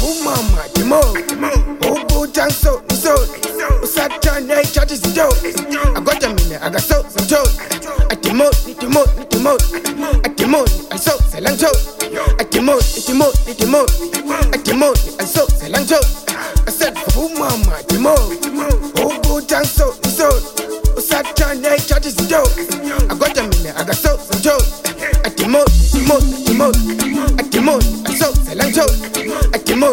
Mama, Timo, Ogo Janso, so, Saturday charges the dough. I got a minute, I got so some toes. I Timo, I so Selancho. I Timo, I so Selancho. I said, oh Mama, Timo, Ogo Janso, so, Saturday charges the dough. I got a minute, I got so some toes. I Timo, I so Selancho. I Timo,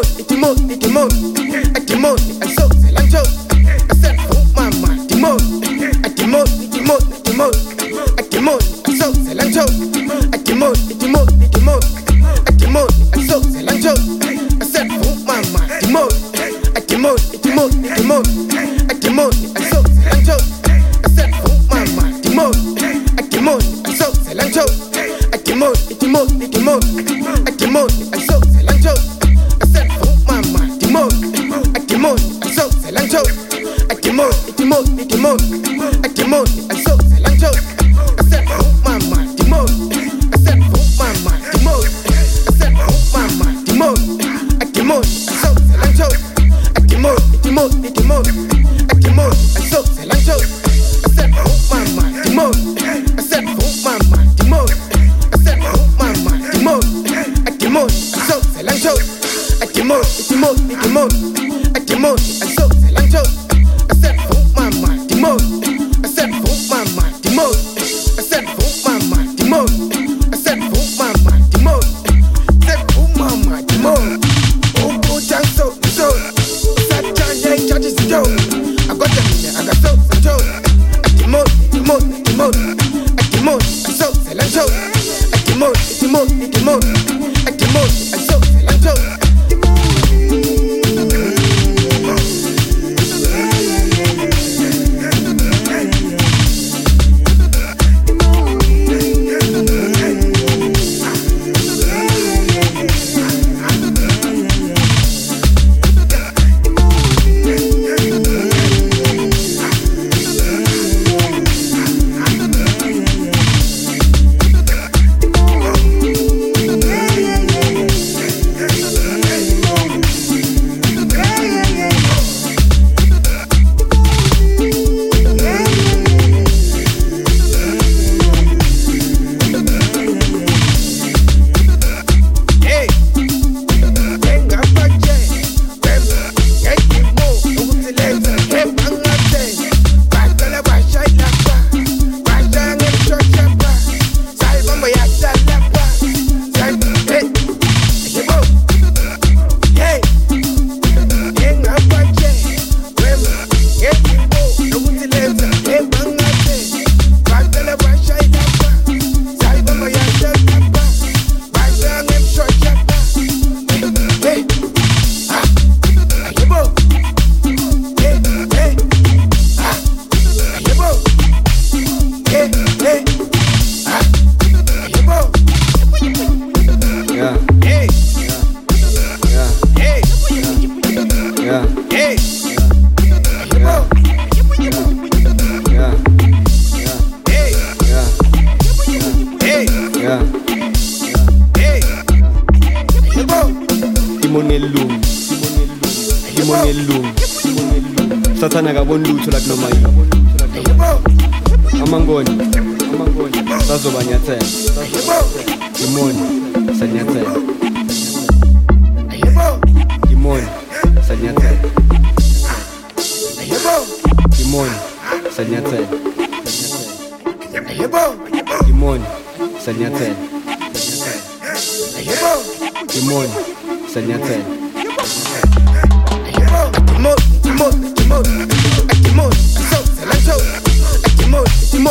I so Selancho. I said, oh Mama, Timo, I Timo, I so Selancho. I Timo, I so Selancho. I said, oh Mama, Timo, I Timo, I so Selancho. I said, oh Mama, Timo, I so Selancho. I Timo, I so Selancho. I said, oh Mama, Timo, I so Selancho. I Timo, I so Selancho. I said, oh Mama, Timo. I said, oh Mama, Timo. I said, oh Mama, Timo. I so Selancho. I Timo, I so Selancho. I said, oh Mama, Timo. I said, oh Mama, Timo. I said, oh Mama, Timo. I so Selancho. I Timo, I so Selancho. I said, oh Mama, Timo. I said, oh Mama, Timo. I said, oh Mama, Timo. I said, oh Mama, Timo. Said, oh Mama, Timo. Oh, go Janso, so. Saturday charges the dough. I got a minute, I got so some toes. I Timo, I so Selancho. I Timo, I so Selancho. Satana kabona lutho la kunomanye. Amangoni sazoba nyathela. Imoni sanyathela. Imoni sanyathela. Imoni sanyathela. Imoni sanyathela. Imoni sanyathela. Timo, I so Selancho. Timo,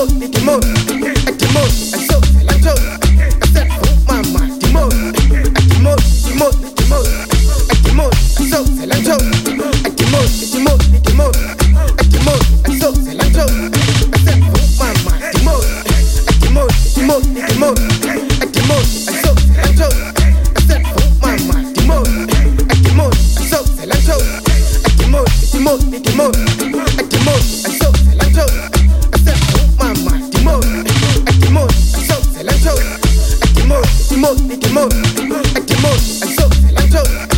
I so Selancho. I said, oh Mama, Timo. Timo, I so Selancho. Timo, I so Selancho. I said, oh Mama, Timo. Timo, I so Selancho. I said, oh Mama, Timo. I so Selancho. Timo, I so Selancho. I said, oh Mama, Timo. I so Selancho. Timo, I so Selancho.